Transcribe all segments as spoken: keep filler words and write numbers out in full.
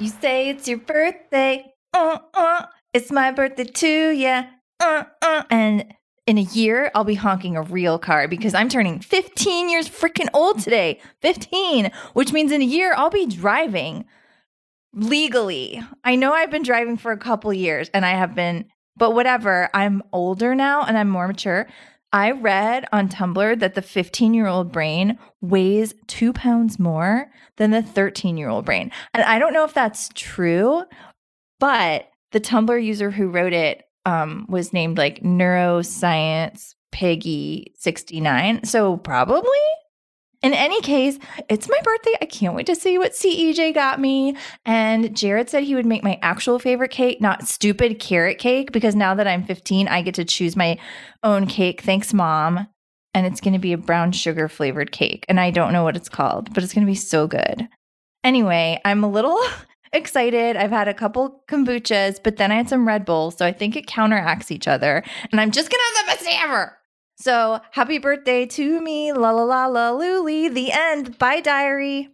You say it's your birthday. Uh, uh. It's my birthday too, yeah. Uh, uh. And in a year, I'll be honking a real car because I'm turning fifteen years freaking old today. fifteen, which means in a year, I'll be driving legally. I know I've been driving for a couple years and I have been, but whatever. I'm older now and I'm more mature. I read on Tumblr that the fifteen-year-old brain weighs two pounds more than the thirteen-year-old brain. And I don't know if that's true, but the Tumblr user who wrote it um, was named like Neuroscience Peggy sixty-nine. So probably. In any case, it's my birthday. I can't wait to see what C E J got me. And Jared said he would make my actual favorite cake, not stupid carrot cake, because now that I'm fifteen, I get to choose my own cake. Thanks, Mom. And it's going to be a brown sugar flavored cake. And I don't know what it's called, but it's going to be so good. Anyway, I'm a little excited. I've had a couple kombuchas, but then I had some Red Bull. So I think it counteracts each other. And I'm just going to have the best day ever. So happy birthday to me, la la la la Luli, the end. Bye, diary.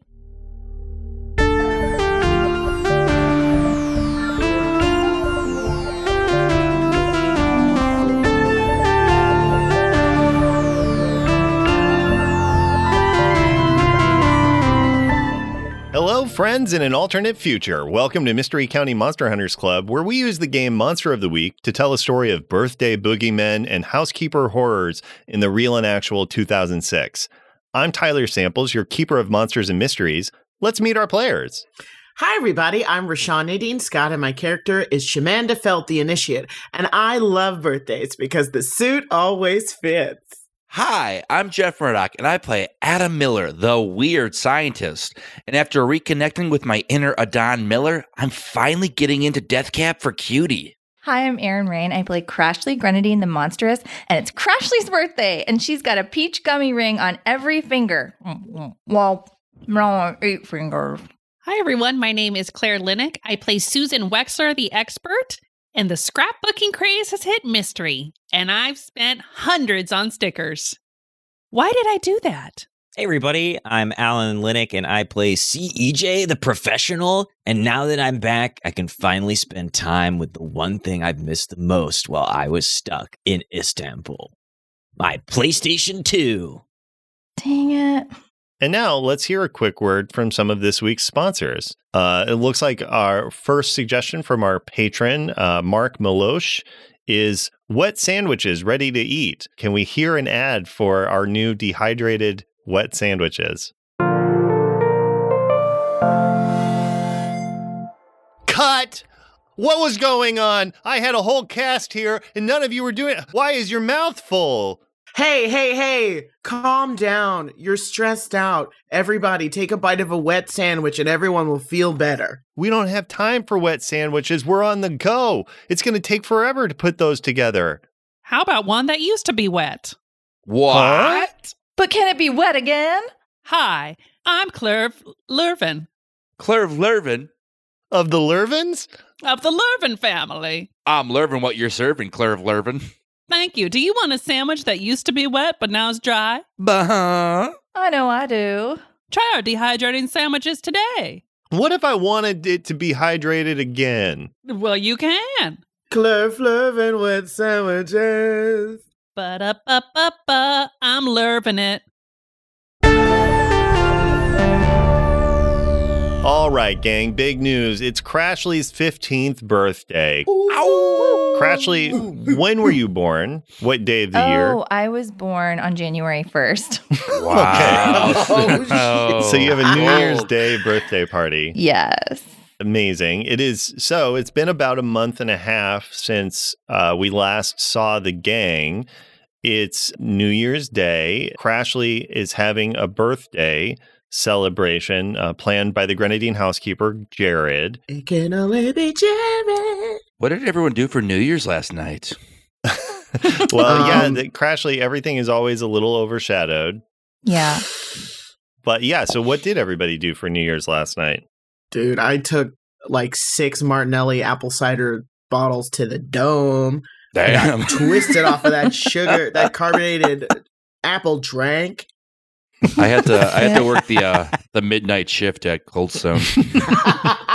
Hello, friends in an alternate future. Welcome to Mystery County Monster Hunters Club, where we use the game Monster of the Week to tell a story of birthday boogeymen and housekeeper horrors in the real and actual two thousand six. I'm Tyler Samples, your keeper of monsters and mysteries. Let's meet our players. Hi, everybody. I'm Rashawn Nadine Scott, and my character is Shamanda Felt, the Initiate. And I love birthdays because the suit always fits. Hi, I'm Jeff Murdoch, and I play Adam Miller, the weird scientist. And after reconnecting with my inner Adon Miller, I'm finally getting into Death Cab for Cutie. Hi, I'm Erin Rain. I play Crashly Grenadine the Monstrous, and it's Crashly's birthday, and she's got a peach gummy ring on every finger. Well, no, eight fingers. Hi, everyone. My name is Claire Linick. I play Susan Wexler, the expert. And the scrapbooking craze has hit mystery, and I've spent hundreds on stickers. Why did I do that? Hey everybody, I'm Alan Linick and I play C E J the Professional, and now that I'm back, I can finally spend time with the one thing I've missed the most while I was stuck in Istanbul. My PlayStation two. Dang it. And now let's hear a quick word from some of this week's sponsors. Uh, it looks like our first suggestion from our patron, uh, Mark Milosh, is wet sandwiches ready to eat. Can we hear an ad for our new dehydrated wet sandwiches? Cut! What was going on? I had a whole cast here and none of you were doing it. Why is your mouth full? Hey, hey, hey, calm down. You're stressed out. Everybody, take a bite of a wet sandwich and everyone will feel better. We don't have time for wet sandwiches. We're on the go. It's going to take forever to put those together. How about one that used to be wet? What? Huh? But can it be wet again? Hi, I'm Claire Lurvin Claire Lurvin? Of the Lurvins? of the Lurvin family. I'm Lurvin what you're serving, Claire Lurvin. Thank you. Do you want a sandwich that used to be wet but now is dry? Bah. I know I do. Try our dehydrating sandwiches today. What if I wanted it to be hydrated again? Well, you can. Claire Flurvin wet sandwiches. Ba-da-ba-ba-ba, I'm Lurvin it. All right, gang, big news. It's Crashly's fifteenth birthday. Ow. Crashly, when were you born? What day of the oh, year? Oh, I was born on January first. Wow. Oh, So you have a New Old. Year's Day birthday party. Yes. Amazing. It is. So it's been about a month and a half since uh, we last saw the gang. It's New Year's Day. Crashly is having a birthday celebration uh, planned by the Grenadine housekeeper, Jared. It can only be Jared. What did everyone do for New Year's last night? Well, Um, yeah, the, Crashly, everything is always a little overshadowed. Yeah. But yeah, so what did everybody do for New Year's last night? Dude, I took like six Martinelli apple cider bottles to the dome. I got twisted off of that sugar, that carbonated apple drank. I had to I had to work the uh, the midnight shift at Cold Stone.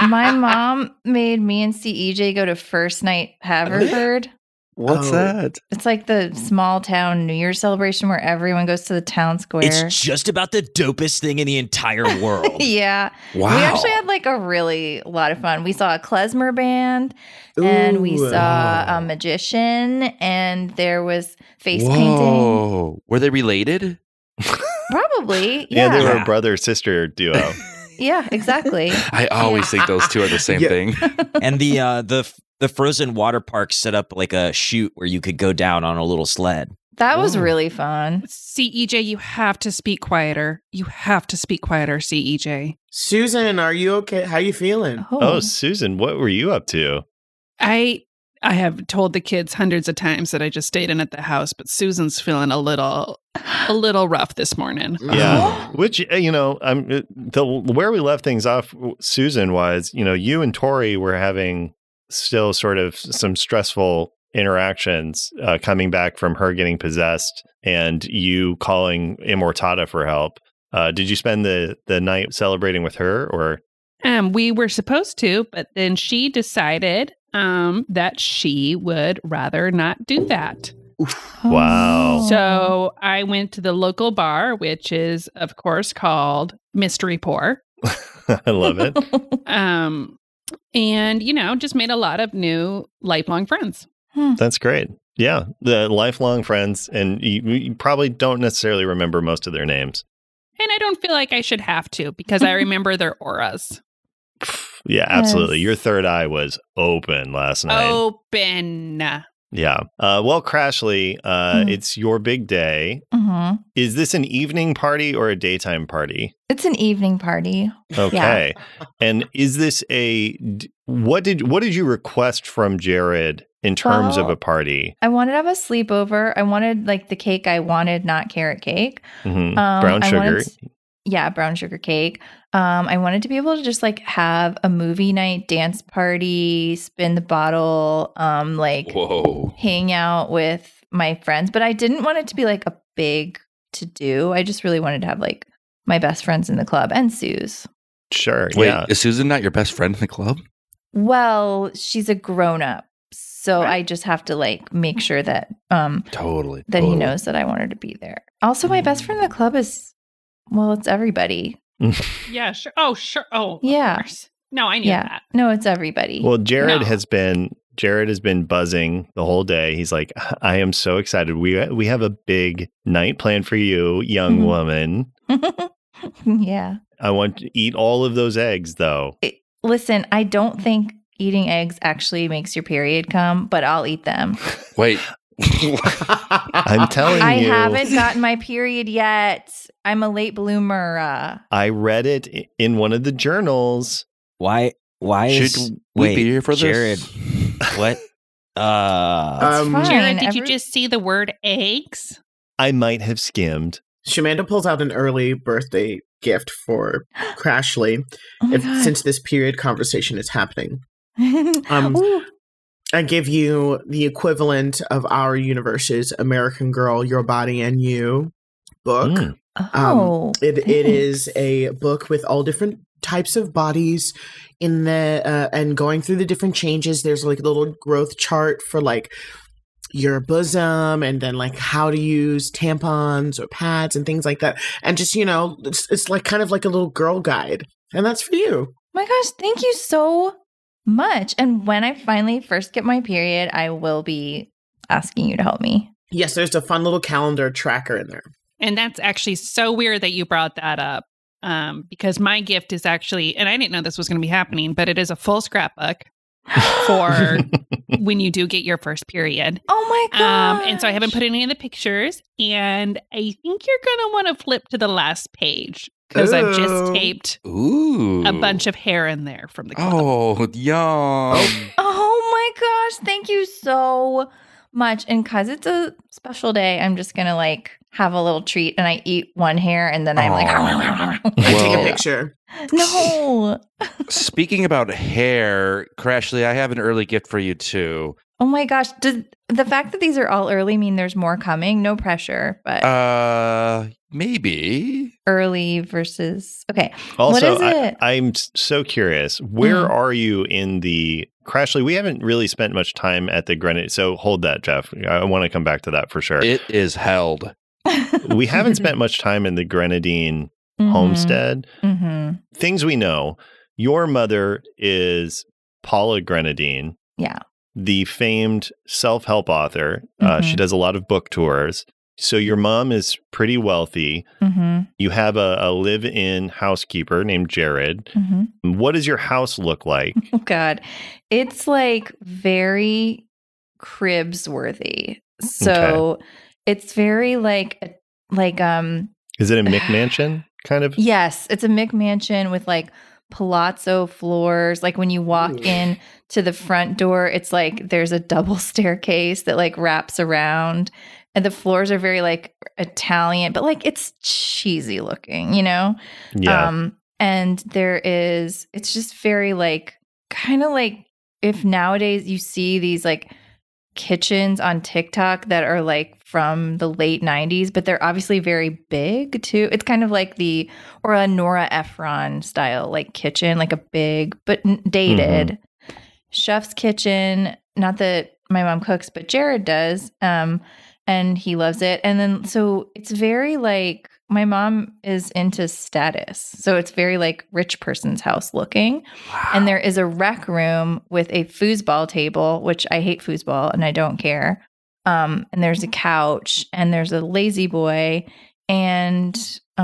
My mom made me and C E J go to First Night Haverford. What's Oh. that? It's like the small town New Year's celebration where everyone goes to the town square. It's just about the dopest thing in the entire world. yeah. Wow. We actually had like a really lot of fun. We saw a klezmer band and we Ooh. saw a magician and there was face Whoa. painting. Were they related? Probably. Yeah, Yeah. they were Yeah. a brother sister duo. Yeah, exactly. I always think those two are the same Yeah. thing. And the uh, the the frozen water park set up like a chute where you could go down on a little sled. That was Whoa. really fun. C E J, you have to speak quieter. You have to speak quieter, C E J. Susan, are you okay? How you feeling? Oh, Susan, what were you up to? I I have told the kids hundreds of times that I just stayed in at the house, but Susan's feeling a little a little rough this morning. Yeah, which uh, you know, I'm uh, the where we left things off, Susan, was you know you and Tori were having still sort of some stressful interactions uh, coming back from her getting possessed and you calling Immortata for help. Uh, did you spend the the night celebrating with her, or? Um, we were supposed to, but then she decided um that she would rather not do that. Wow. Oh. So I went to the local bar, which is of course called Mystery Pour. I love it. Um, and you know, just made a lot of new lifelong friends. That's great. Yeah, the lifelong friends, and you, you probably don't necessarily remember most of their names. And I don't feel like I should have to because I remember their auras. Yeah, absolutely. Yes. Your third eye was open last night. Open. Yeah. Uh, well, Crashly, uh, Mhm. it's your big day. Mhm. Is this an evening party or a daytime party? It's an evening party. Okay. And is this a d- what did what did you request from Jared in terms of Well, a party? I wanted to have a sleepover. I wanted like the cake I wanted, not carrot cake. Mhm. Um, Brown I sugar. wanted s- yeah, brown sugar cake. Um, I wanted to be able to just like have a movie night, dance party, spin the bottle, um, like Whoa. hang out with my friends. But I didn't want it to be like a big to do. I just really wanted to have like my best friends in the club and Sue's. Sure. Wait, Yeah. is Susan not your best friend in the club? Well, she's a grown up. So I just have to like make sure that um Totally. that he totally. knows that I wanted to be there. Also, my best friend in the club is well, it's everybody. Yeah, sure. Oh, sure. Oh, Yeah. Of course. No, I knew Yeah. that. No, it's everybody. Well, Jared No. has been Jared has been buzzing the whole day. He's like, I am so excited. We we have a big night planned for you, young Mhm. woman. yeah. I want to eat all of those eggs, though. It- listen, I don't think eating eggs actually makes your period come, but I'll eat them. Wait. I'm telling I you. haven't gotten my period yet. I'm a late bloomer. Uh, I read it i- in one of the journals. Why? Why is Should we wait, be here for Jared? this? What? Uh, it's Um, fine. Jared, did you Every- just see the word eggs? I might have skimmed. Shamanda pulls out an early birthday gift for Crashly, Oh my if, God. since this period conversation is happening. um, Ooh. I give you the equivalent of our universe's American Girl, Your Body and You book. Mm. Oh, It it thanks. is a book with all different types of bodies in the uh, and going through the different changes. There's like a little growth chart for like your bosom and then like how to use tampons or pads and things like that. And just, you know, it's, it's like kind of like a little girl guide. And that's for you. My gosh, thank you so much. And when I finally first get my period, I will be asking you to help me. Yes, there's a fun little calendar tracker in there. And that's actually so weird that you brought that up. Um, because my gift is actually, and I didn't know this was going to be happening, but it is a full scrapbook for when you do get your first period. Oh my Um, god. and so I haven't put any of the pictures, and I think you're going to want to flip to the last page because I've just Ooh. taped Ooh. a bunch of hair in there from the club. Oh, yum. Oh my gosh, thank you so much. And cuz it's a special day, I'm just going to like have a little treat and I eat one hair and then I'm like I take a Whoa. picture. no. Speaking about hair, Crashly, I have an early gift for you too. Oh my gosh. Does the fact that these are all early mean there's more coming? No pressure, but Uh, maybe. early versus. Okay. Also, what is I, it? I'm s- so curious. Where Mm. are you in the Crashly? We haven't really spent much time at the Grenadine. So hold that, Jeff. I want to come back to that for sure. It is held. We haven't spent much time in the Grenadine Mhm. homestead. Mhm. Things we know. Your mother is Paula Grenadine, Yeah. the famed self-help author. Uh, Mhm. she does a lot of book tours. So your mom is pretty wealthy. Mm-hmm. You have a, a live-in housekeeper named Jared. Mm-hmm. What does your house look like? Oh God, it's like very Cribs worthy. So it's very like like um Is it a McMansion kind of? yes, it's a McMansion with like palazzo floors. Like when you walk Ooh. in to the front door, it's like there's a double staircase that like wraps around. And the floors are very like Italian, but like it's cheesy looking, you know? Yeah. Um, and there is, it's just very like, kind of like if nowadays you see these like kitchens on TikTok that are like from the late nineties, but they're obviously very big too. It's kind of like the, or a Nora Ephron style like kitchen, like a big, but n- dated chef's kitchen. Not that my mom cooks, but Jared does. Um, and he loves it. And then, so it's very like, my mom is into status. So it's very like rich person's house looking. And there is a rec room with a foosball table, which I hate foosball and I don't care. Um, and there's a couch and there's a lazy boy and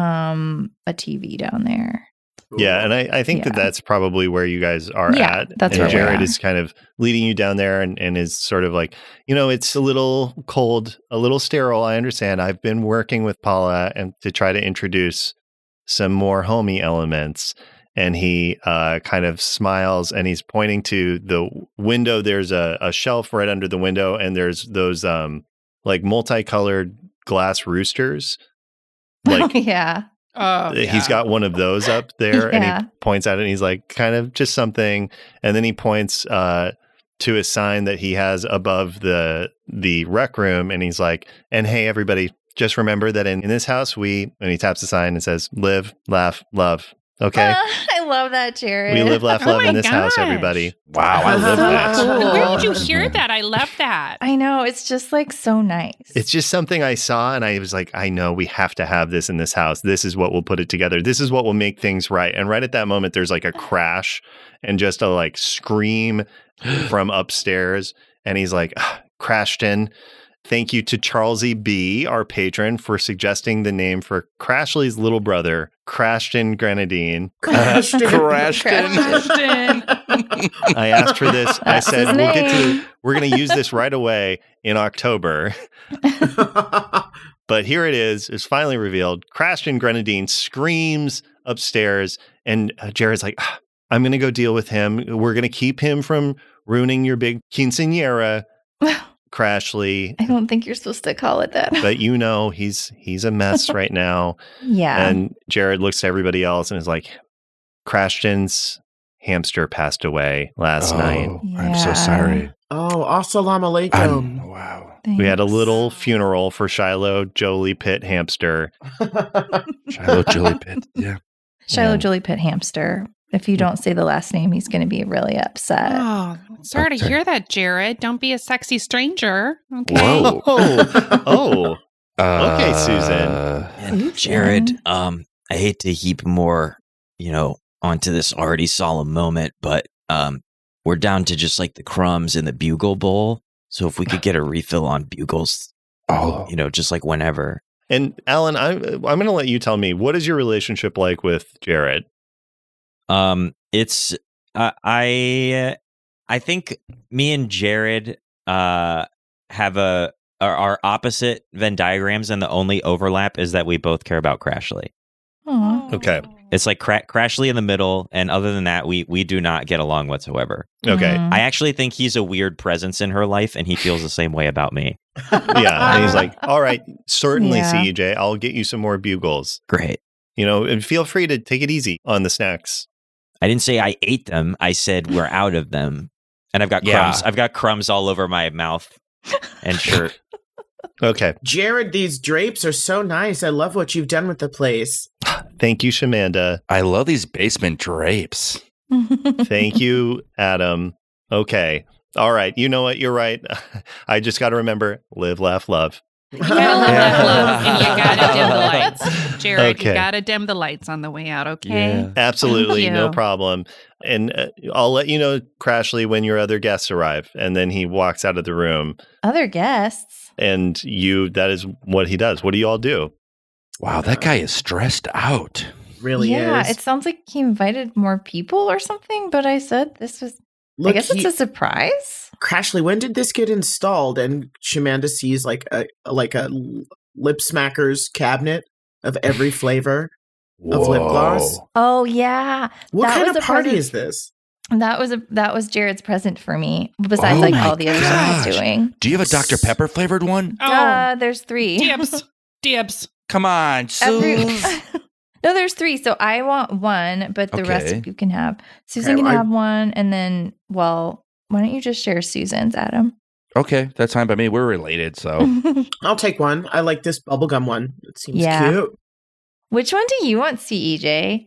um, a T V down there. Yeah, and I, I think that Yeah. that's probably where you guys are Yeah, at. that's and where we're Jared at. is kind of leading you down there and, and is sort of like, you know, it's a little cold, a little sterile. I understand. I've been working with Paula and to try to introduce some more homey elements. And he uh, kind of smiles and he's pointing to the window. There's a, a shelf right under the window, and there's those um, like multicolored glass roosters. Like yeah. Oh, He's yeah. got one of those up there and Yeah. he points at it and he's like, kind of just something. And then he points uh, to a sign that he has above the the rec room. And he's like, and hey, everybody, just remember that in, in this house, we, and he taps the sign and says, live, laugh, love. Okay. Ah, I love that, Jared. We live, laugh, Oh love my in this house, gosh. everybody. Wow, I love So that. cool. Where did you hear that? I love that. I know. It's just like so nice. It's just something I saw and I was like, I know we have to have this in this house. This is what will put it together. This is what will make things right. And right at that moment, there's like a crash and just a like scream from upstairs. And he's like, ah, Crashton. Thank you to Charles E. B., our patron, for suggesting the name for Crashly's little brother, Crashton Grenadine. Crashton. Crashton. I asked for this. I That's said, his we'll get name. to, we're going to use this right away in October. But here it is. It's finally revealed. Crashton Grenadine screams upstairs. And uh, Jared's like, ah, I'm going to go deal with him. We're going to keep him from ruining your big quinceañera, Crashly. I don't think you're supposed to call it that. But you know, he's he's a mess right now. yeah. And Jared looks to everybody else and is like, Crashton's hamster passed away last night. I'm so Yeah. sorry. Oh, assalamu alaikum. I'm, wow. We had a Thanks. little funeral for Shiloh Jolie Pitt hamster. Shiloh Julie Pitt. Yeah. Shiloh Yeah. Julie Pitt hamster. If you don't say the last name, he's going to be really upset. Oh, sorry to Okay. hear that, Jared. Don't be a sexy stranger. Okay. Whoa. Oh, oh. Okay, Uh, Susan. And Oops, Jared, man. um, I hate to heap more, you know, onto this already solemn moment, but um, we're down to just like the crumbs in the bugle bowl. So if we could get a refill on bugles, Oh, you know, just like whenever. And Alan, I'm I'm going to let you tell me, what is your relationship like with Jared? Um, it's uh, I I think me and Jared uh have a are, are opposite Venn diagrams, and the only overlap is that we both care about Crashly. Aw. Okay. It's like cra- Crashly in the middle, and other than that, we we do not get along whatsoever. Okay. Mm. I actually think he's a weird presence in her life, and he feels the same way about me. Yeah. And he's like, all right, certainly, Yeah. C E J, I'll get you some more bugles. Great. You know, and feel free to take it easy on the snacks. I didn't say I ate them. I said we're out of them. And I've got Yeah. crumbs. I've got crumbs all over my mouth and shirt. Okay. Jared, these drapes are so nice. I love what you've done with the place. Thank you, Shamanda. I love these basement drapes. Thank you, Adam. Okay. All right. You know what? You're right. I just got to remember live, laugh, love. You gotta live that love, and you gotta dim the lights. Jared, Okay. you gotta dim the lights on the way out, okay? Yeah. Absolutely. Thank No you. problem. And uh, I'll let you know, Crashly, when your other guests arrive. And then he walks out of the room. Other guests. And you, that is what he does. What do you all do? Wow, that guy is stressed out. Really yeah, is. it sounds like he invited more people or something, but I said this was, Look, I guess he- it's a surprise. Crashly, when did this get installed? And Shamanda sees like a like a lip smacker's cabinet of every flavor of lip gloss. Whoa. Oh, yeah. What That kind was of a party present- is this? That was a that was Jared's present for me, besides Oh like my all the other stuff he's gosh. doing. Do you have a Doctor Pepper flavored one? Oh, Uh, there's three. dibs. Dibs. Come on, Every- Suze. no, there's three. So I want one, but the rest Okay. of you can have. Susan Okay, can I- have one, and then, well, why don't you just share Susan's, Adam? Okay, that's fine by me. We're related, so. I'll take one. I like this bubblegum one. It seems Yeah. cute. Which one do you want, C E J?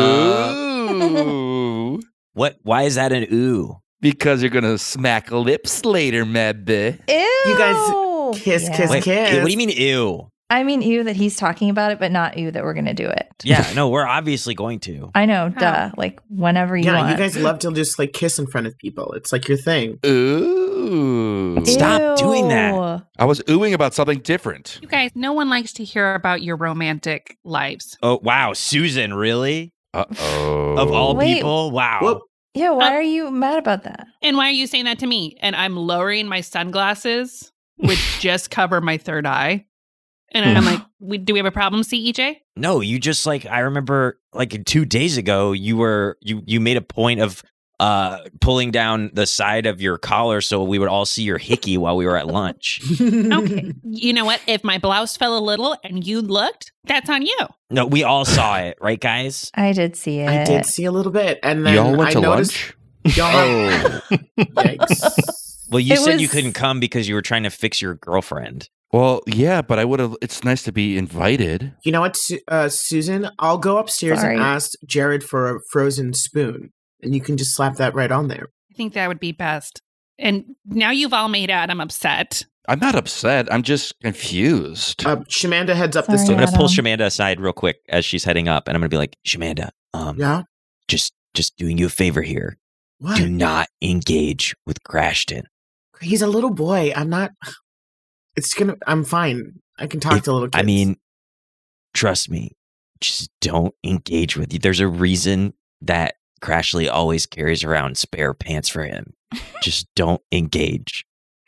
Ooh. What? Why is that an ooh? Because you're going to smack lips later, maybe. Ew. You guys kiss, kiss, Wait, kiss. what do you mean ew? I mean, ew that he's talking about it, but not ew that we're gonna do it. Yeah, no, we're obviously going to. I know, How? duh. Like whenever you Yeah, want. you guys love to just like kiss in front of people. It's like your thing. Ooh. Stop doing that. Ew. I was oohing about something different. You guys, no one likes to hear about your romantic lives. Oh, wow. Susan, really? Uh-oh. Of all Wait. people? Wow. Whoop. Yeah, why Uh, are you mad about that? And why are you saying that to me? And I'm lowering my sunglasses, which just cover my third eye. And I'm like, we, do we have a problem, C E J? No, you just like, I remember like two days ago, you were, you, you made a point of uh, pulling down the side of your collar so we would all see your hickey while we were at lunch. Okay. You know what? If my blouse fell a little and you looked, that's on you. No, we all saw it, right, guys? I did see it. I did see a little bit, and then Y'all went I to noticed. lunch? Y'all Oh. Yikes. Well, you It said you was- couldn't come because you were trying to fix your girlfriend. Well, yeah, but I would have. It's nice to be invited. You know what, Su- uh, Susan? I'll go upstairs Sorry. and ask Jared for a frozen spoon, and you can just slap that right on there. I think that would be best. And now you've all made Adam upset. I'm not upset. I'm just confused. Uh, Shamanda heads up the Sorry, I'm stairs. gonna pull Adam. Shamanda aside real quick as she's heading up, and I'm gonna be like, Shamanda, um, Yeah. just just doing you a favor here. What? Do not engage with Crashton. He's a little boy. I'm not. It's gonna. I'm fine. I can talk If- to little kids. I mean, trust me, just don't engage with you. There's a reason that Crashly always carries around spare pants for him. Just don't engage.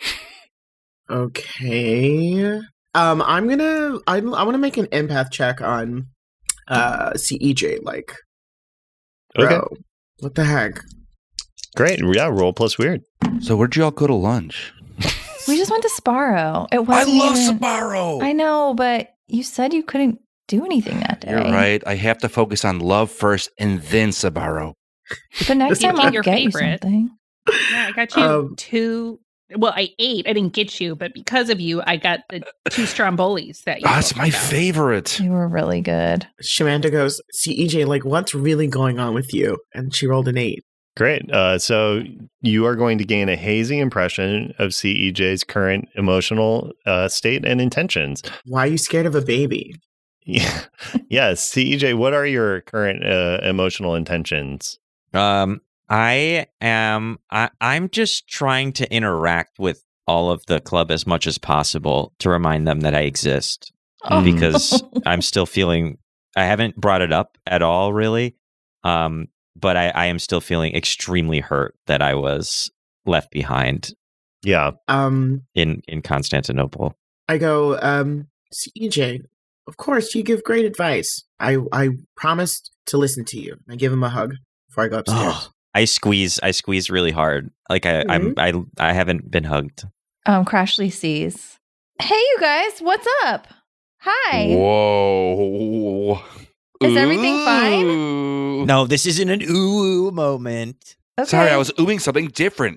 Okay. Um, I'm gonna. I I want to make an empath check on, uh, C E J. Like, bro, Okay. what the heck? Great. Yeah. Roll plus weird. So where'd y'all go to lunch? We just went to Sparrow. It I wasn't love even, Sbarro. I know, but you said you couldn't do anything that day. You're right. I have to focus on love first and then Sbarro. But next You time get I'll your get you favorite. something. Yeah, I got you Um, two. Well, I ate. I didn't get you, but because of you, I got the two Strombolis that you. That's told my me about. favorite. They were really good. Shamanda goes, C E J, like, what's really going on with you? And she rolled an eight. Great. Uh, so you are going to gain a hazy impression of C E J's current emotional uh, state and intentions. Why are you scared of a baby? Yeah. Yes. C E J, what are your current uh, emotional intentions? Um, I am. I, I'm just trying to interact with all of the club as much as possible to remind them that I exist, Oh. because I'm still feeling. I haven't brought it up at all, really. Um, but I, I am still feeling extremely hurt that I was left behind Yeah. Um, in in Constantinople. I go, um, C E J, of course, you give great advice. I I promised to listen to you. I give him a hug before I go upstairs. Oh, I squeeze. I squeeze really hard. Like I, I'm. I. I haven't been hugged. Um, Crashly sees. Hey, you guys, what's up? Hi. Whoa. Is everything fine? Ooh. No, this isn't an ooh moment. Okay. Sorry, I was oohing something different.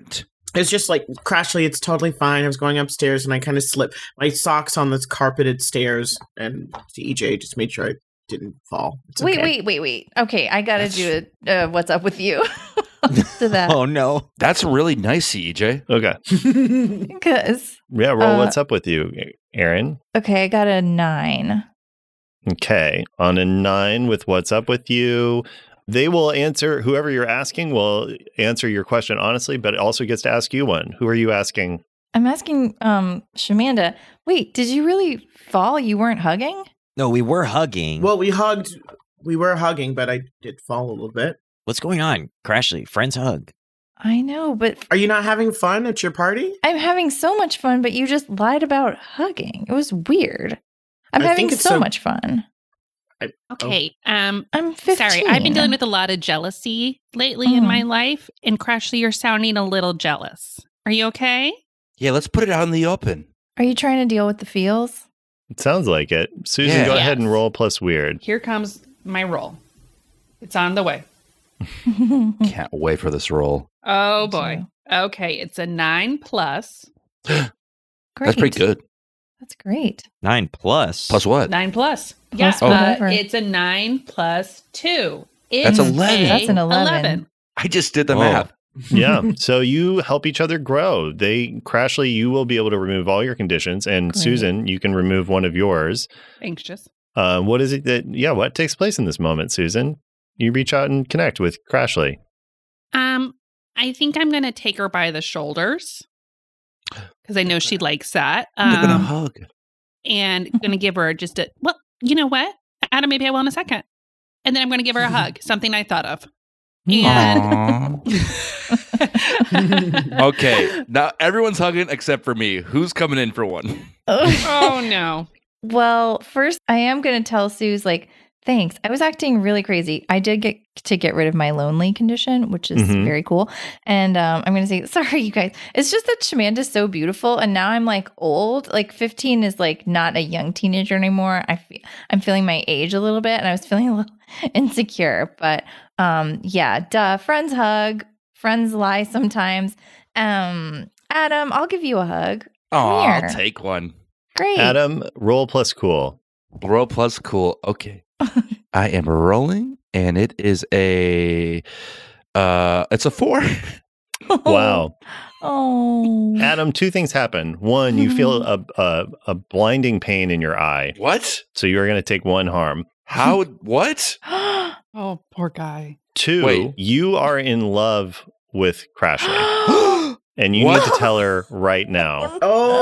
It's just like Crashly, it's totally fine. I was going upstairs and I kind of slipped my socks on this carpeted stairs, and C E J just made sure I didn't fall. It's Wait, okay. wait, wait, wait. Okay, I gotta do a uh, what's up with you to that Oh no. That's really nice, C E J. Okay. because Yeah, roll Uh, what's up with you, Aaron. okay, I got a nine. Okay. On a nine with what's up with you, they will answer, whoever you're asking will answer your question honestly, but it also gets to ask you one. Who are you asking? I'm asking um Shamanda. Wait, did you really fall? You weren't hugging? No, we were hugging. Well, we hugged. We were hugging, but I did fall a little bit. What's going on? Crashly, friends hug. I know, but Are you not having fun at your party? I'm having so much fun, but you just lied about hugging. It was weird. I'm I having think it's so so- much fun. Okay. Um, I'm fifteen. sorry, I've been dealing with a lot of jealousy lately in Mm. my life, and Crashly, you're sounding a little jealous. Are you okay? Yeah, let's put it out in the open. Are you trying to deal with the feels? It sounds like it. Susan, Yeah. go ahead and Yes. roll plus weird. Here comes my roll. It's on the way. Can't wait for this roll. Oh boy. Okay, it's a nine plus. Great. That's pretty good. That's great. Nine plus. Plus what? Nine plus. Plus Yes, uh, whatever. it's a nine plus two. That's It's eleven. a That's an eleven. I just did the Whoa. math. Yeah. So you help each other grow. They, Crashly, you will be able to remove all your conditions. And Great. Susan, you can remove one of yours. Anxious. Uh, what is it that, yeah, what takes place in this moment, Susan? You reach out and connect with Crashly. Um, I think I'm gonna take her by the shoulders because I know she likes that. I'm gonna Um, hug. and gonna give her just a well, you know what? Adam, maybe I will in a second. And then I'm gonna give her a hug, something I thought of. And Aw. Okay, now everyone's hugging except for me. Who's coming in for one? oh no. Well, first, I am going to tell Suze, like, thanks. I was acting really crazy. I did get to get rid of my lonely condition, which is Mhm. very cool. And um, I'm going to say, sorry, you guys. It's just that Shamanda's so beautiful. And now I'm like old. Like fifteen is like not a young teenager anymore. I feel, I'm feeling my age a little bit and I was feeling a little insecure. But um, yeah, duh. Friends hug. Friends lie sometimes. Um, Adam, I'll give you a hug. Oh, Here. I'll take one. Great. Adam, roll plus cool. Roll plus cool. Okay. I am rolling and it is a uh it's a four. Wow. Oh. Adam, two things happen. One, you feel a, a, a blinding pain in your eye. What? So you're going to take one harm. How what? Oh, poor guy. Two, Wait. you are in love with Crashly. And you What? need to tell her right now.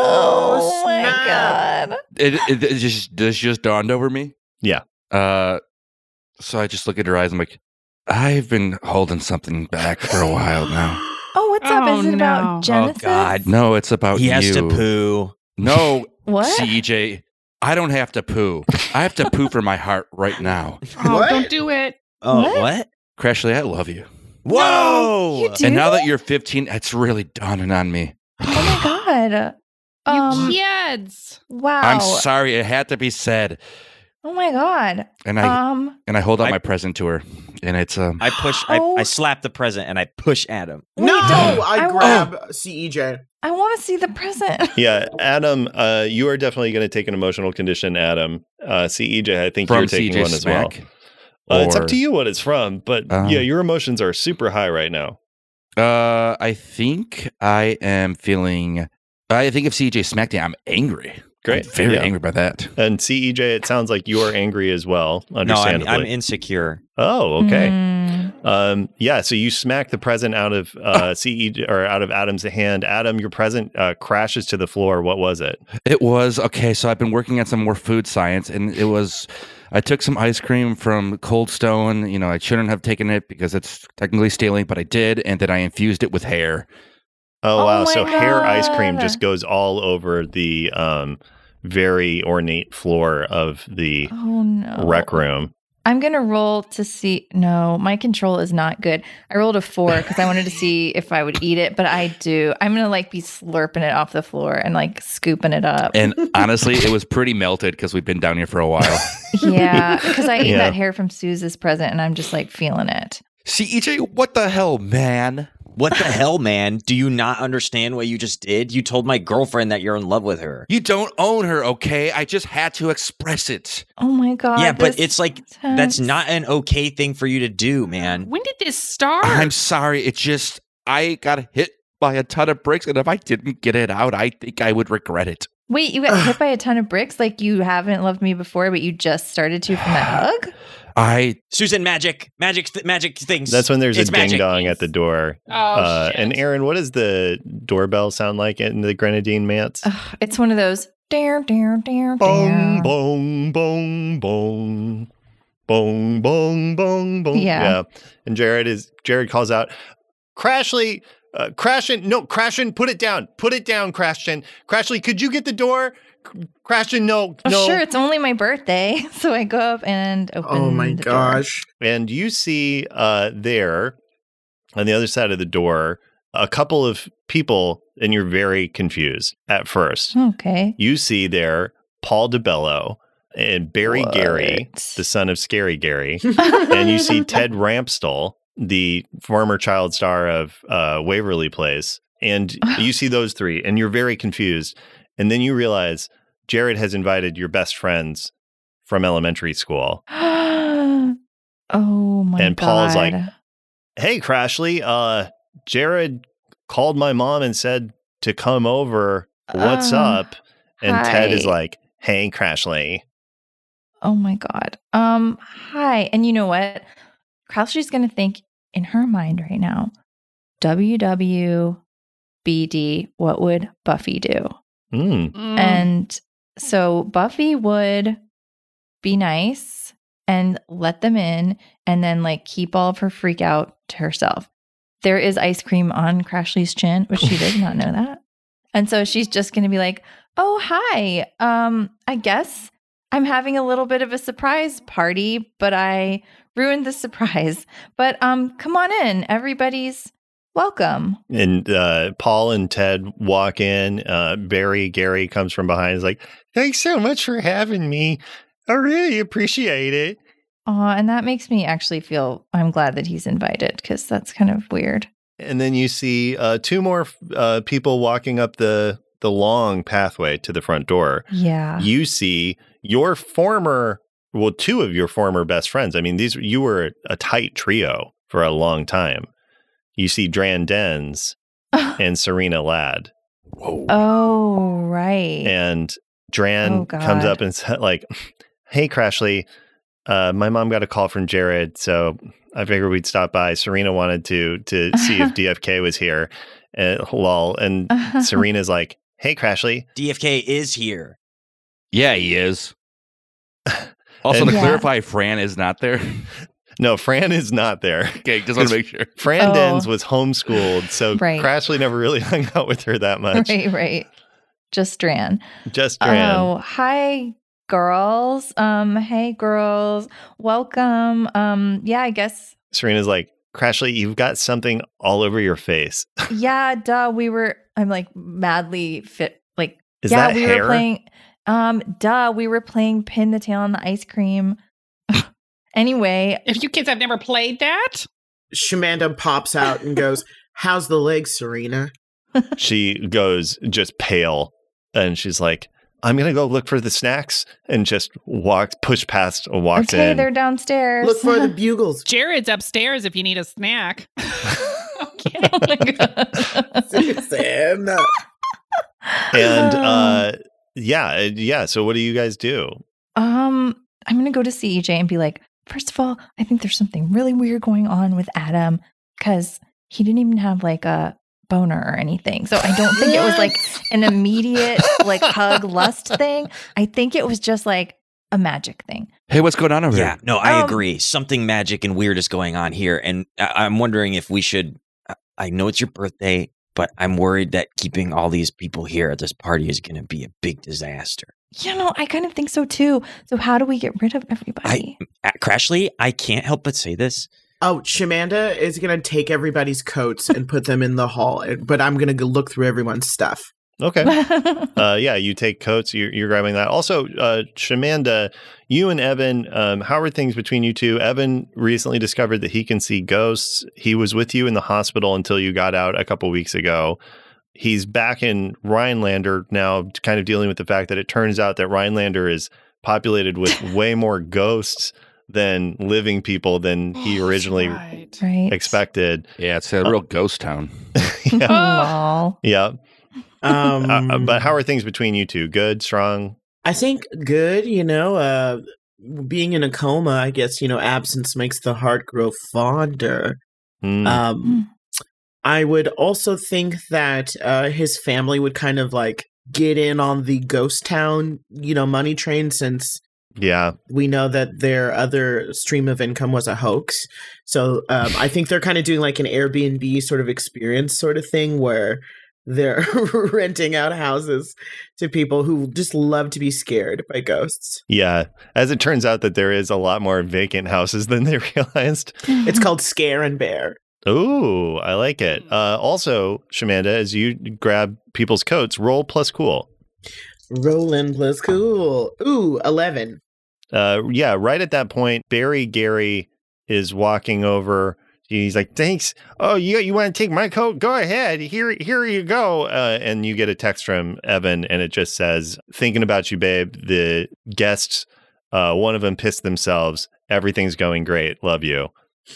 Oh, Oh my snap. god. It, it, it just this just dawned over me. Yeah. Uh so I just look at her eyes, I'm like, I've been holding something back for a while now. Oh, what's up? Oh, Is it no. about Genesis? Oh God. No, it's about He you. has to poo. No, What? C E J, I don't have to poo. I have to poo for my heart right now. Oh, What? don't do it. Oh, What? what? Crashly, I love you. Whoa! You do? And now that you're fifteen, it's really dawning on me. Oh my god. Um, you kids. wow. I'm sorry, it had to be said. Oh my god. And I Um, and I hold out I- my present to her, and it's um. I push. Oh. I, I slap the present and I push Adam. No, Wait, I, I grab C E J. I want to see the present. Yeah, Adam, uh, you are definitely going to take an emotional condition, Adam. Uh, C E J, I think you're from taking C J one as well. Smack. Uh, it's up Or- to you what it's from, but Oh. yeah, your emotions are super high right now. Uh, I think I am feeling. I think if C J smacked me, I'm angry. Great. I'm very Yeah. angry by that. And C E J, it sounds like you are angry as well, No, I'm, understandably. I'm insecure. oh, okay. Mm. Um, yeah, so you smack the present out of uh, C E J or out of Adam's hand. Adam, your present uh, crashes to the floor. What was it? It was okay. So I've been working on some more food science, and it was. I took some ice cream from Cold Stone. You know, I shouldn't have taken it because it's technically stealing, but I did, and then I infused it with hair. Oh, Oh wow. my So hair ice cream God. just goes all over the um, very ornate floor of the Oh no. rec room. I'm gonna roll to see. No, my control is not good. I rolled a four because I wanted to see if I would eat it, but I do. I'm gonna like be slurping it off the floor and like scooping it up. And honestly, it was pretty melted because we've been down here for a while. Yeah, because I ate Yeah. that hair from Suze's present, and I'm just like feeling it. C E J, what the hell, man? What the hell, man? Do you not understand what you just did? You told my girlfriend that you're in love with her. You don't own her, okay? I just had to express it. Oh my God. Yeah, but this it's like, text. that's not an okay thing for you to do, man. When did this start? I'm sorry. It just, I got hit by a ton of bricks, and if I didn't get it out, I think I would regret it. Wait, you got hit by a ton of bricks? Like you haven't loved me before, but you just started to from that hug? I Susan, magic, magic, th- magic things. That's when there's It's a ding magic. dong at the door. Oh, uh, shit. and Aaron, what does the doorbell sound like in the Grenadine Manse? Ugh, it's one of those. Dare, dare, dare, Boom, dare. boom, boom, boom. Boom, boom, boom, boom. Yeah. And Jared is Jared calls out, Crashly, uh, Crashin, no, Crashin, put it down. Put it down, Crashin. Crashly, could you get the door? Crashin, no, Oh, no. sure, it's only my birthday. So I go up and open Oh my the door. gosh. And you see uh, there on the other side of the door a couple of people, and you're very confused at first. Okay. You see there Paul DeBello and Barry What? Gary, the son of Scary Gary. And you see Ted Rampstall, the former child star of uh, Waverly Place. And you see those three, and you're very confused. And then you realize Jared has invited your best friends from elementary school. oh my And God. Paul's like, Hey, Crashly, uh, Jared called my mom and said to come over. What's Uh, up? And Ted is hi. like, Hey, Crashly. Oh my God. Um, hi. And you know what? Crashly's gonna think in her mind right now, W W B D, what would Buffy do? Mm. Mm. And so Buffy would be nice and let them in and then like keep all of her freak out to herself. There is ice cream on Crashly's chin, which she does not know that. And so she's just going to be like, "Oh, hi. Um, I guess I'm having a little bit of a surprise party, but I ruined the surprise. But um, come on in. Everybody's welcome." And uh, Paul and Ted walk in. Uh, Barry Gary comes from behind. He's like, Thanks so much for having me. I really appreciate it. Aw, and that makes me actually feel I'm glad that he's invited because that's kind of weird. And then you see uh, two more uh, people walking up the the long pathway to the front door. Yeah. You see your former, well, two of your former best friends. I mean, these you were a tight trio for a long time. You see Dran Dens and Serena Ladd. Whoa. Oh, right. And Dran Oh, God. comes up and said, like, Hey, Crashly, uh, my mom got a call from Jared, so I figured we'd stop by. Serena wanted to to see if D F K was here. And lol. And Serena's like, Hey, Crashly. D F K is here. Yeah, he is. Also, And- to Yeah. clarify, Fran is not there. No, Fran is not there. Okay, just want to make sure. Fran Oh. Dens was homeschooled, so Right. Crashly never really hung out with her that much. right, right. Just Dran. Just Dran. Oh, hi, girls. Um, hey, girls. Welcome. Um, yeah, I guess. Serena's like, Crashly, you've got something all over your face. Yeah, duh. We were. I'm like madly fit. Like, Is yeah, that we hair? were playing. Um, duh. We were playing pin the tail on the ice cream. Anyway, If you kids have never played that, Shamanda pops out and goes, How's the legs, Serena? She goes just pale and she's like, I'm going to go look for the snacks, and just walks, push past, walks okay, in. they're downstairs. Look for the bugles. Jared's upstairs if you need a snack. Okay. Oh my God. Susan. And uh, yeah, uh, yeah. So what do you guys do? Um, I'm gonna go to C E J and be like, first of all, I think there's something really weird going on with Adam because he didn't even have like a boner or anything. So I don't think it was like an immediate like hug lust thing. I think it was just like a magic thing. Hey, what's going on over Yeah, there? no, I Um, agree. Something magic and weird is going on here. And I- I'm wondering if we should. I- I know it's your birthday, but I'm worried that keeping all these people here at this party is going to be a big disaster. You know, I kind of think so too. So how do we get rid of everybody? At Crashly, I can't help but say this. Oh, Shamanda is going to take everybody's coats and put them in the hall, but I'm going to go look through everyone's stuff. Okay. uh, yeah, you take coats. You're, you're grabbing that. Also, uh, Shamanda, you and Evan, um, how are things between you two? Evan recently discovered that he can see ghosts. He was with you in the hospital until you got out a couple weeks ago. He's back in Rhinelander now, kind of dealing with the fact that it turns out that Rhinelander is populated with way more ghosts than living people than he originally right. Right. expected. Yeah, it's a real ghost town. yeah. Lol. yeah. Um, Uh, but how are things between you two? Good, strong? I think good, you know, uh, being in a coma, I guess, you know, absence makes the heart grow fonder. Mm. Um, I would also think that uh, his family would kind of like get in on the ghost town, you know, money train, since yeah. we know that their other stream of income was a hoax. So um, I think they're kind of doing like an Airbnb sort of experience sort of thing where they're renting out houses to people who just love to be scared by ghosts. Yeah. As it turns out that there is a lot more vacant houses than they realized. It's called Scare and Bear. Ooh, I like it. Uh, also, Shamanda, as you grab people's coats, roll plus cool. Rollin' plus cool. Ooh, eleven. Uh, yeah, right at that point, Barry Gary is walking over. He's like, thanks. Oh, you you want to take my coat? Go ahead. Here, here you go. Uh, and you get a text from Evan, and it just says, thinking about you, babe. The guests, uh, one of them pissed themselves. Everything's going great. Love you.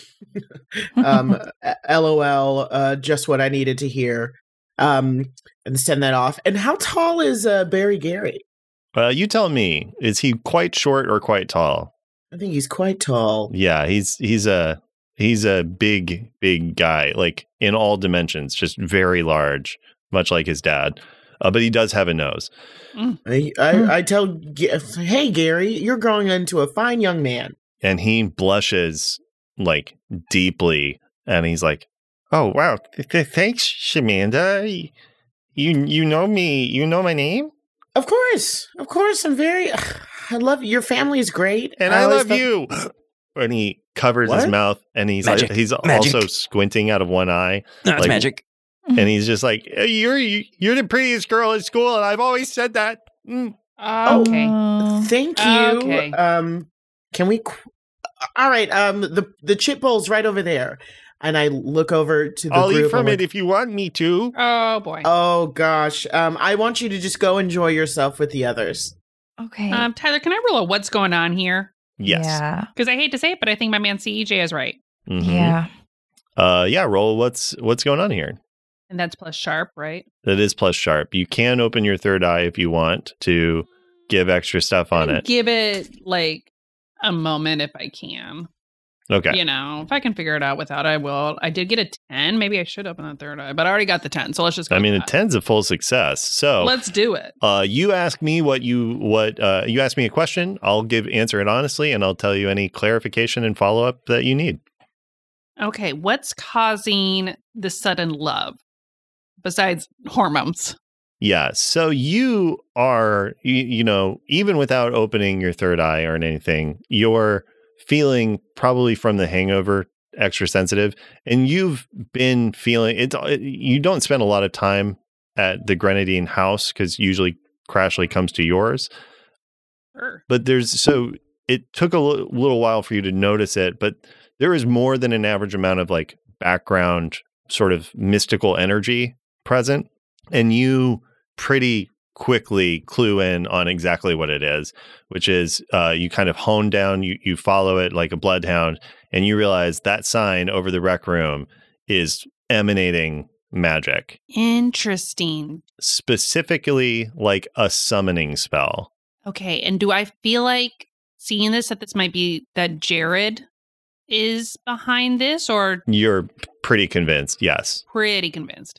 um, LOL, uh, just what I needed to hear. Um, and send that off. And how tall is uh, Barry Gary? Uh, you tell me. Is he quite short or quite tall? I think he's quite tall. Yeah, he's he's a he's a big big guy, like in all dimensions, just very large, much like his dad. Uh, but he does have a nose. I, I, I tell, hey Gary, you're growing into a fine young man. And he blushes like deeply, and he's like, "Oh wow, th- th- thanks, Shamanda. You you know me. You know my name, Of course, of course. I'm very. I love your family is great, and I, always love thought- you." And he covers his What? mouth, and he's Magic. like, he's Magic. also squinting out of one eye, No, it's Like- magic. and he's just like, "You're you're the prettiest girl at school, and I've always said that." Mm. Okay. Oh. Thank you. Okay. Um, can we? Qu- All right. Um, the the chip bowl's right over there, and I look over to the I'll group. eat from I'm it like, if you want me to. Oh boy. oh gosh. Um, I want you to just go enjoy yourself with the others. Okay. Um, Tyler, can I roll a what's going on here? Yes. Yeah. Because I hate to say it, but I think my man C E J is right. Mhm. Yeah. Uh, yeah. Roll. What's what's going on here? And that's plus sharp, right? That is plus sharp. You can open your third eye if you want to give extra stuff on it. Give it like a moment if I can. Okay. You know, if I can figure it out without, I will. I did get a ten. Maybe I should open the third eye, but I already got the ten. So let's just go I mean, a with that. ten's a full success. So Let's do it. uh, you ask me what you what uh, you ask me a question. I'll give answer it honestly, and I'll tell you any clarification and follow up that you need. Okay. What's causing the sudden love besides hormones? Yeah. So you are, you, you know, even without opening your third eye or anything, you're feeling probably from the hangover extra sensitive, and you've been feeling it. You don't spend a lot of time at the Grenadine house because usually Crashly comes to yours. Sure. But there's so it took a l- little while for you to notice it, but there is more than an average amount of like background sort of mystical energy present, and you pretty quickly clue in on exactly what it is, which is uh, you kind of hone down, you you follow it like a bloodhound, and you realize that sign over the rec room is emanating magic, Interesting. specifically like a summoning spell. Okay. And do I feel like seeing this that this might be that Jared is behind this, or You're pretty convinced, yes. pretty convinced?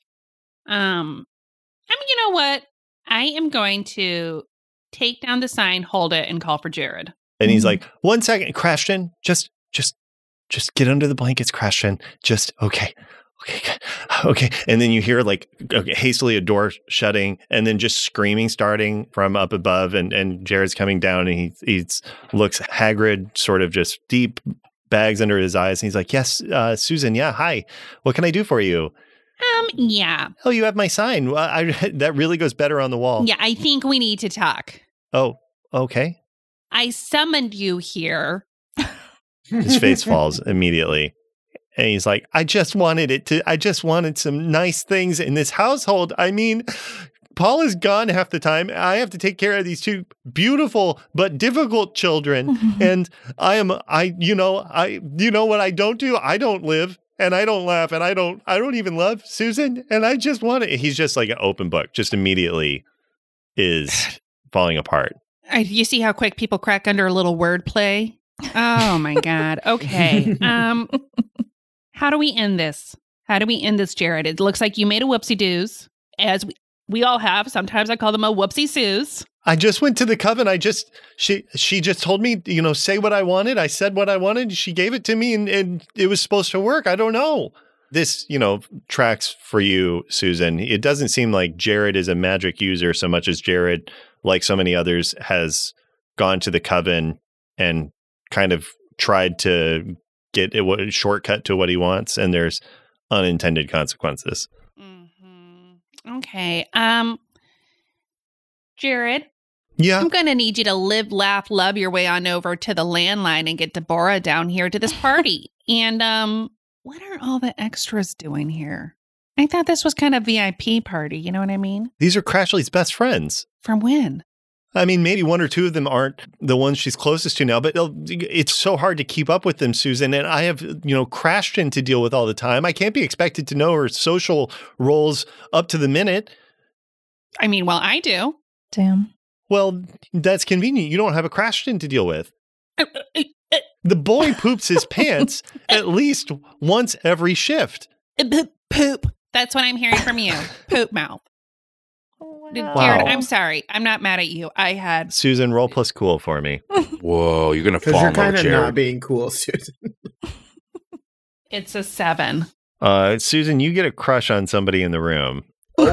Um, I mean, you know what? I am going to take down the sign, hold it, and call for Jared. And he's Mhm. like, one second, Crashton, just, just, just get under the blankets, Crashton. Just, okay, okay, good. Okay. And then you hear like okay, hastily a door shutting and then just screaming starting from up above. And, and Jared's coming down and he he's, looks haggard, sort of just deep bags under his eyes. And he's like, yes, uh, Susan, yeah, hi. What can I do for you? Um, yeah. Oh, you have my sign. Well, I, that really goes better on the wall. Yeah, I think we need to talk. Oh, okay. I summoned you here. His face falls immediately. And he's like, I just wanted it to, I just wanted some nice things in this household. I mean, Paul is gone half the time. I have to take care of these two beautiful but difficult children. And I am, I, you know, I, you know what I don't do? I don't live and I don't laugh and I don't, I don't even love Susan. And I just want it. He's just like an open book, just immediately is falling apart. I, you see how quick people crack under a little wordplay? Oh my God. Okay. Um, how do we end this? How do we end this, Jared? It looks like you made a whoopsie doos, as we, we all have. Sometimes I call them a whoopsie soos. I just went to the coven. I just, she, she just told me, you know, say what I wanted. I said what I wanted. She gave it to me and, and it was supposed to work. I don't know. This, you know, tracks for you, Susan. It doesn't seem like Jared is a magic user so much as Jared, like so many others, has gone to the coven and kind of tried to get a shortcut to what he wants. And there's unintended consequences. Mm-hmm. Okay. Um, Jared, Yeah. I'm going to need you to live, laugh, love your way on over to the landline and get Deborah down here to this party. And um, what are all the extras doing here? I thought this was kind of V I P party. You know what I mean? These are Crashly's best friends. From when? I mean, maybe one or two of them aren't the ones she's closest to now, but it's so hard to keep up with them, Susan. And I have, you know, Crashton to deal with all the time. I can't be expected to know her social roles up to the minute. I mean, well, I do. Damn. Well, that's convenient. You don't have a Crashton to deal with. The boy poops his pants at least once every shift. Poop. That's what I'm hearing from you. Poop mouth. Wow. Jared, I'm sorry. I'm not mad at you. I had Susan, roll plus cool for me. Whoa, you're gonna Because fall you're in love kind with of not Jared. being cool, Susan. it's a seven. Uh, Susan, you get a crush on somebody in the room.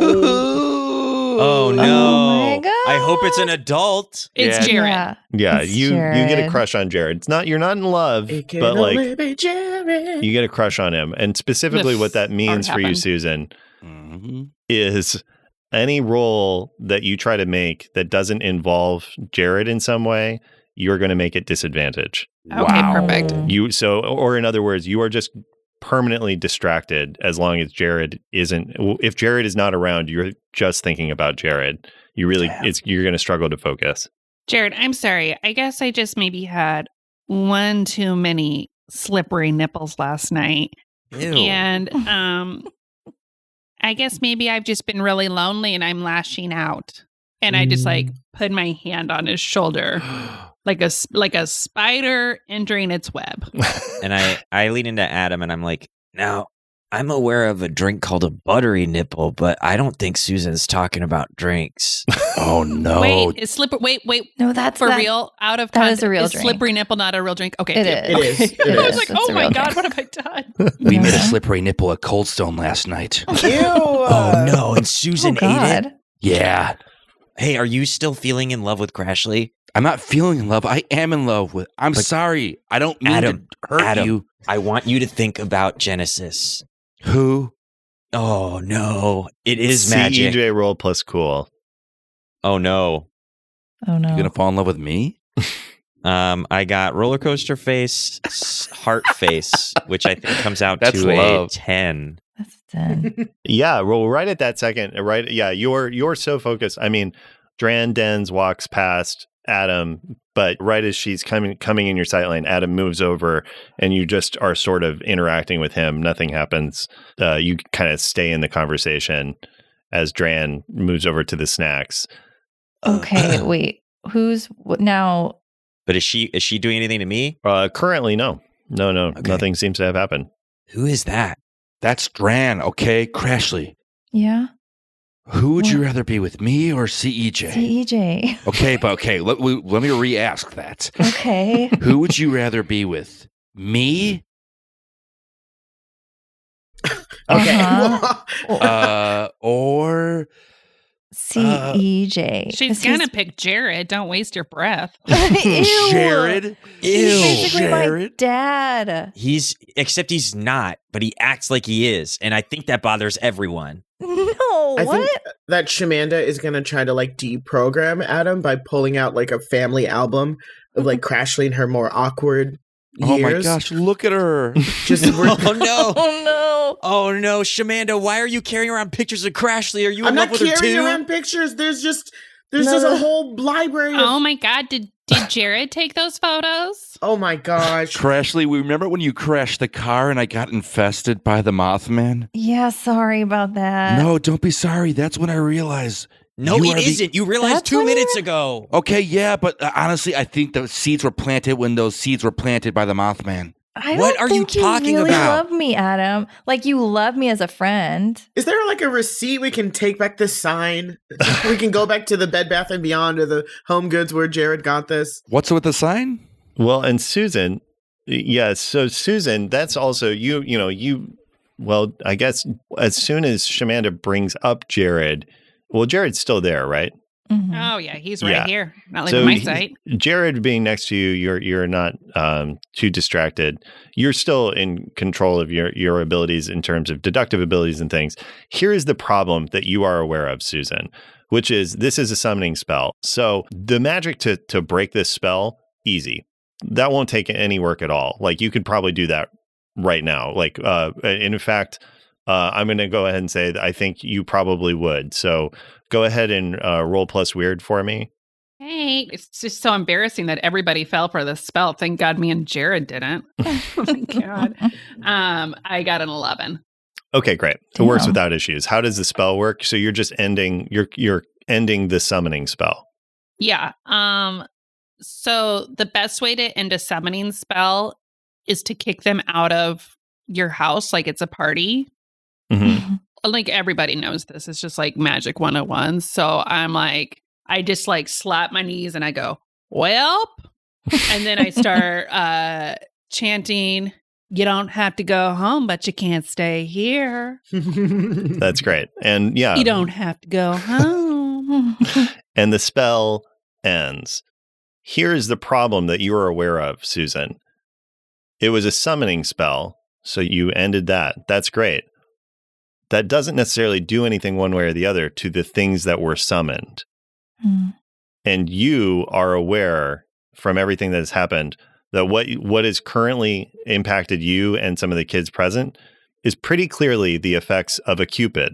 Oh no! Oh my God. I hope it's an adult. It's Yeah. Jared. Yeah. Yeah, It's you you get a Jared. crush on Jared. It's not you're not in love, It can but like only be Jared. you get a crush on him. And specifically This what that means for you, happened. Susan, Mhm. is any role that you try to make that doesn't involve Jared in some way, you're going to make it disadvantage. Okay, Wow. perfect. You so or in other words, you are just permanently distracted as long as Jared isn't if Jared is not around, you're just thinking about Jared. You really Damn. it's you're going to struggle to focus. Jared, I'm sorry. I guess I just maybe had one too many slippery nipples last night. Ew. And um I guess maybe I've just been really lonely and I'm lashing out. And I just like put my hand on his shoulder like a s- like a spider entering its web. And I, I lean into Adam and I'm like, now, I'm aware of a drink called a buttery nipple, but I don't think Susan's talking about drinks. Oh no! Wait, is slippery wait, wait, No, that's for that- real? Out of that context, is a real is drink. slippery nipple not a real drink? Okay. It good. is. It is. It I was is. like, It's oh a my real God, drink. what have I done? we made a Yeah. slippery nipple at Cold Stone last night. Ew. Oh no! And Susan Oh, ate it. God. Yeah, Hey, are you still feeling in love with Crashly? I'm not feeling in love. I am in love with. I'm But- sorry. I don't mean Adam, to hurt Adam. you. I want you to think about Genesis. Who? Oh no! It is C E magic. J roll plus cool. Oh no! Oh, no. You gonna fall in love with me? Um, I got roller coaster face, s- heart face, which I think comes out That's to love. a ten. That's ten. Yeah, well, right at that second, right? Yeah, you're you're so focused. I mean, Dran Dens walks past Adam, but right as she's coming coming in your sight line, Adam moves over, and you just are sort of interacting with him. Nothing happens. Uh, you kind of stay in the conversation as Dran moves over to the snacks. Okay, wait. Who's what now? But is she is she doing anything to me? Uh, currently, no, no, no, Okay. nothing seems to have happened. Who is that? That's Dran. Okay, Crashly. Yeah. Who would you What? rather be with, me or C E J? C E J. Okay, but okay, let, we, let me re-ask that. Okay. Who would you rather be with, me Okay. Uh-huh. uh, or C E J. She's going to pick Jared. Don't waste your breath. Ew. Jared. He's Ew. basically my Jared. dad. He's, except he's not, but he acts like he is. And I think that bothers everyone. No, I what? think that Shamanda is gonna try to like deprogram Adam by pulling out like a family album of like Crashly and her more awkward Oh my years. gosh, look at her. Just Oh no. Oh no. Oh no, Shamanda, why are you carrying around pictures of Crashly? Are you I'm in love not with her carrying too? around pictures. There's just there's No, just no. a whole library of Oh my God. Did, did Jared take those photos? oh my gosh. Crashly, we remember when you crashed the car and I got infested by the Mothman? Yeah, sorry about that. No, don't be sorry. That's when I realized. No, you it are the- isn't. You realized That's two when you minutes re- ago. Okay, yeah, but uh, honestly, I think the seeds were planted when those seeds were planted by the Mothman. I What don't are you think you talking really about? love me, Adam. Like you love me as a friend. Is there like a receipt we can take back this sign? We can go back to the Bed Bath and Beyond or the Home Goods where Jared got this. What's with the sign? Well, and Susan, yeah, so Susan, that's also you, you know, you, well, I guess as soon as Shamanda brings up Jared, well, Jared's still there, right? Mhm. Oh, yeah. He's right Yeah. here. Not So leaving my he- sight. Jared being next to you, you're you're not um, too distracted. You're still in control of your your abilities in terms of deductive abilities and things. Here is the problem that you are aware of, Susan, which is this is a summoning spell. So the magic to to break this spell, easy. That won't take any work at all. Like you could probably do that right now. Like uh, in fact, uh, I'm going to go ahead and say that I think you probably would. So go ahead and uh, roll plus weird for me. Hey, it's just so embarrassing that everybody fell for this spell. Thank God me and Jared didn't. Oh my God. Um, I got an eleven. Okay, great. It works Damn. without issues. How does the spell work? So you're just ending you're you're ending the summoning spell. Yeah. Um, so the best way to end a summoning spell is to kick them out of your house like it's a party. Mhm. Like everybody knows this. It's just like magic one oh one. So I'm like, I just like slap my knees and I go, "Welp." And then I start uh chanting, "You don't have to go home, but you can't stay here. That's great. And yeah, You don't have to go home." and the spell ends. Here's the problem that you are aware of, Susan. It was a summoning spell, so you ended that. That's great. That doesn't necessarily do anything one way or the other to the things that were summoned. Mm. And you are aware from everything that has happened that what what has currently impacted you and some of the kids present is pretty clearly the effects of a Cupid.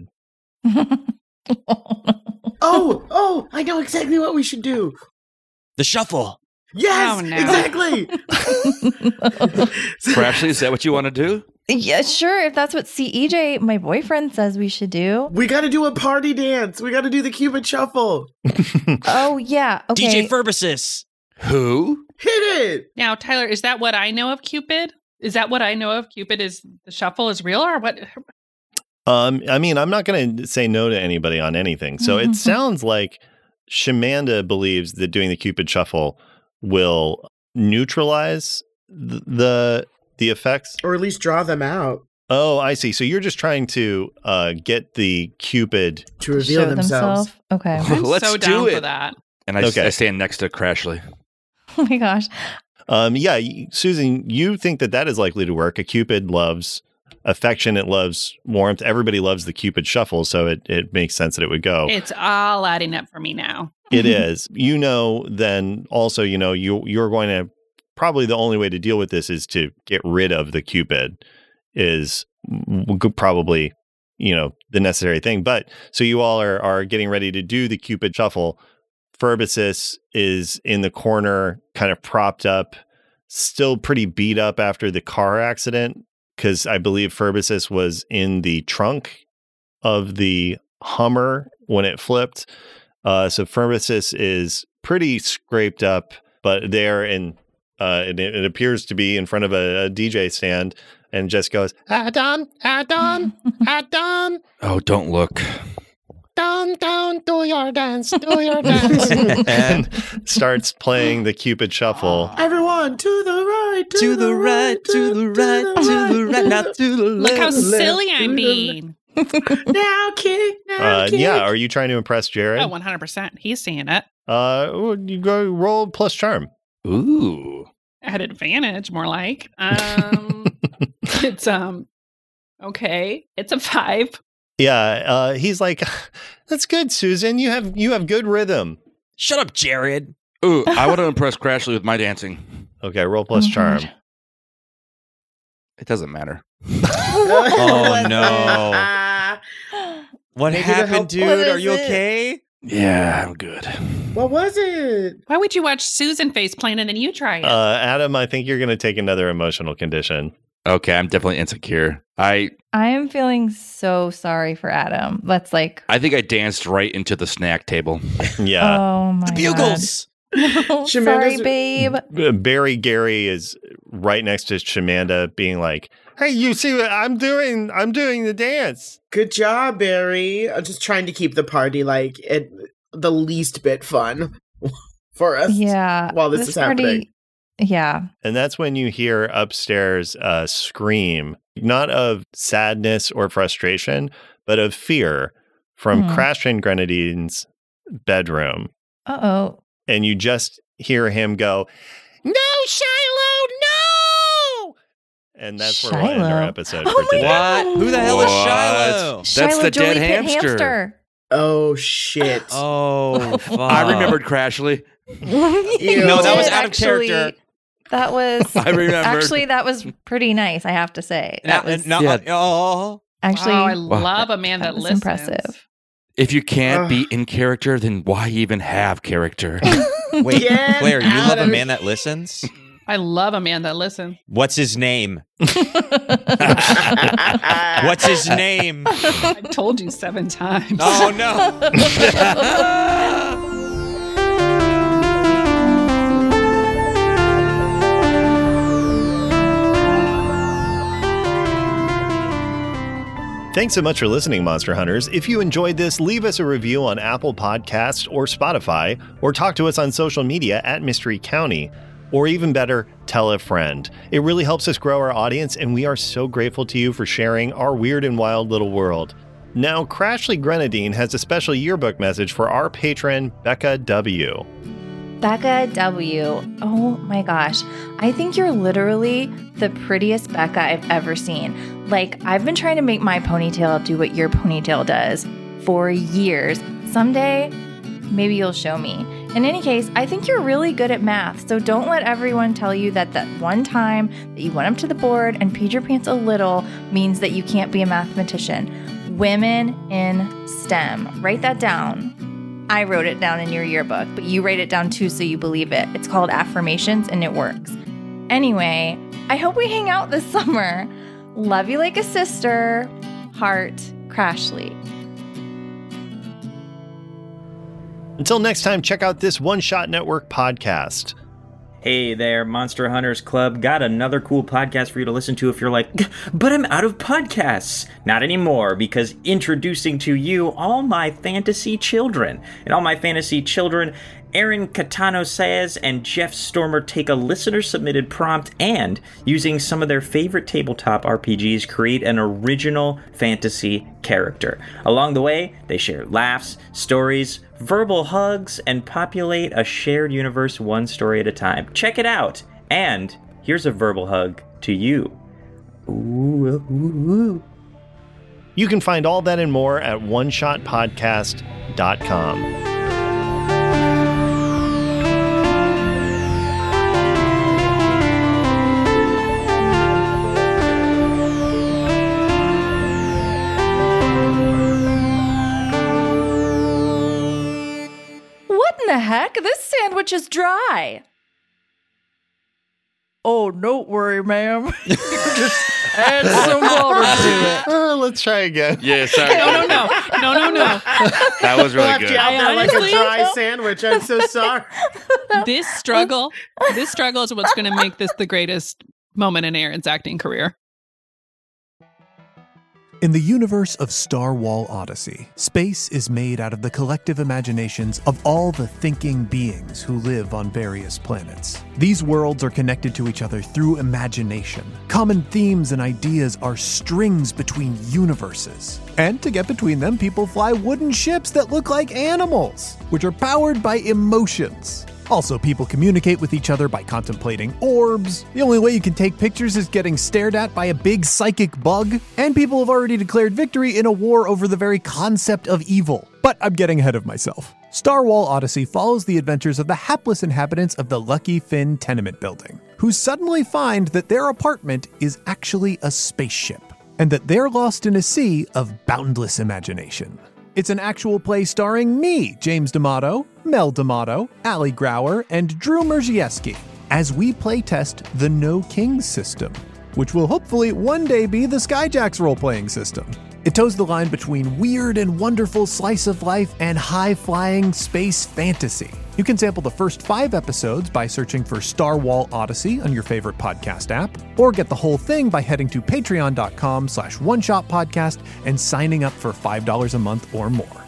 Oh, oh, I know exactly what we should do. The shuffle. Yes, Oh, no. exactly. Crashly, is that what you want to do? Yeah, sure. If that's what C E J, my boyfriend, says we should do. We got to do a party dance. We got to do the Cupid Shuffle. Oh, yeah. Okay. D J Furbasis. Who? Hit it. Now, Tyler, is that what I know of Cupid? Is that what I know of Cupid? Is the shuffle is real or what? Um, I mean, I'm not going to say no to anybody on anything. So it sounds like Shamanda believes that doing the Cupid Shuffle will neutralize th- the the effects. Or at least draw them out Oh, I see. So you're just trying to uh, get the Cupid. to reveal Show themselves. themselves. Okay. I'm Let's so do down it. for that. And I, Okay. I stand next to Crashly. Oh my gosh. Um, yeah, y- Susan, you think that that is likely to work. A Cupid loves affection. It loves warmth. Everybody loves the Cupid Shuffle. So it, it makes sense that it would go. It's all adding up for me now. It is. You know, then also, you know, you you're going to probably the only way to deal with this is to get rid of the Cupid is w- w- probably, you know, the necessary thing. But so you all are are getting ready to do the Cupid Shuffle. Furbasis is in the corner, kind of propped up, still pretty beat up after the car accident, because I believe Furbasis was in the trunk of the Hummer when it flipped. Uh, so Furbasis is pretty scraped up, but there and uh, it, it appears to be in front of a, a D J stand and just goes, Adam, Adam, Adam, Oh, don't look. down, down, do your dance, do your dance. And starts playing the Cupid Shuffle. Everyone to the right, to, To the right, to the right, to the right, not to the left. Look how left, silly to I'm the being. Now kick, now Uh, kick. yeah, are you trying to impress Jared? Oh, one hundred percent. He's seeing it. Uh, well, you go roll plus charm. Ooh. At advantage, more like. Um, it's, um, okay. It's a five. Yeah, uh, he's like, that's good, Susan. You have you have good rhythm. Shut up, Jared. Ooh, I want to impress Crashly with my dancing. Okay, roll plus Oh, charm. God. It doesn't matter. Oh, no. What Maybe to help- happened, dude? What Are is you it? okay? Yeah, I'm good. What was it? Why would you watch Susan face plant and then you try it? Uh, Adam, I think you're going to take another emotional condition. Okay, I'm definitely insecure. I I am feeling so sorry for Adam. That's like, I think I danced right into the snack table. Yeah. oh my The bugles. God. Sorry, Shamanda's- babe. Uh, Barry Gary is right next to Shamanda being like, hey, you see what I'm doing? I'm doing the dance. Good job, Barry. I'm just trying to keep the party like it, the least bit fun for us. Yeah. While this is happening. Yeah. And that's when you hear upstairs a scream, not of sadness or frustration, but of fear from Hmm. Crash and Grenadine's bedroom. Uh oh. And you just hear him go, no, Shiloh, no! And that's where we'll end our Shiloh? episode Oh for my today. God. What? Who the hell is What? Shiloh? That's Shiloh the Jolie dead Pit hamster. Oh shit. Oh, fuck. I remembered Crashly. Ew. No, that was did out of actually- character. That was I remembered. actually that was pretty nice. I have to say that No, was no, Yeah. oh. actually wow, I Wow. love a man that, that was listens. impressive. If you can't Ugh. be in character, then why even have character? Wait, Get Claire, you love out a of- man that listens? I love a man that listens. What's his name? What's his name? I told you seven times. Oh, no. Thanks so much for listening, Monster Hunters. If you enjoyed this, leave us a review on Apple Podcasts or Spotify, or talk to us on social media at Mystery County. Or even better, tell a friend. It really helps us grow our audience, and we are so grateful to you for sharing our weird and wild little world. Now, Crashly Grenadine has a special yearbook message for our patron, Becca W. Becca W. Oh my gosh. I think you're literally the prettiest Becca I've ever seen. Like, I've been trying to make my ponytail do what your ponytail does for years. Someday, maybe you'll show me. In any case, I think you're really good at math, so don't let everyone tell you that that one time that you went up to the board and peed your pants a little means that you can't be a mathematician. Women in STEM. Write that down. I wrote it down in your yearbook, but you write it down too so you believe it. It's called affirmations and it works. Anyway, I hope we hang out this summer. Love you like a sister. Heart, Crashly. Until next time, check out this One Shot Network podcast. Hey there, Monster Hunters Club. Got another cool podcast for you to listen to if you're like, but I'm out of podcasts. Not anymore, because introducing to you All My Fantasy Children. And All My Fantasy Children, Aaron Catano says and Jeff Stormer take a listener-submitted prompt and, using some of their favorite tabletop R P Gs, create an original fantasy character. Along the way, they share laughs, stories, verbal hugs, and populate a shared universe one story at a time. Check it out! And here's a verbal hug to you. Ooh, ooh, ooh. You can find all that and more at one shot podcast dot com. What in the heck? This sandwich is dry. Oh, don't worry, ma'am. You just add some water to it. Uh, let's try again. Yeah, sorry. No, no, no. No, no, no. That was really Left good. you out I there like a honestly- dry sandwich. I'm so sorry. This struggle, this struggle is what's going to make this the greatest moment in Aaron's acting career. In the universe of Star Wall Odyssey, space is made out of the collective imaginations of all the thinking beings who live on various planets. These worlds are connected to each other through imagination. Common themes and ideas are strings between universes. And to get between them, people fly wooden ships that look like animals, which are powered by emotions. Also, people communicate with each other by contemplating orbs. The only way you can take pictures is getting stared at by a big psychic bug. And people have already declared victory in a war over the very concept of evil. But I'm getting ahead of myself. Star Wall Odyssey follows the adventures of the hapless inhabitants of the Lucky Finn tenement building, who suddenly find that their apartment is actually a spaceship, and that they're lost in a sea of boundless imagination. It's an actual play starring me, James D'Amato, Mel D'Amato, Ali Grauer, and Drew Merzieski, as we playtest the No Kings system, which will hopefully one day be the Skyjacks role-playing system. It toes the line between weird and wonderful slice of life and high-flying space fantasy. You can sample the first five episodes by searching for Star Wall Odyssey on your favorite podcast app, or get the whole thing by heading to patreon.com slash one shot podcast and signing up for five dollars a month or more.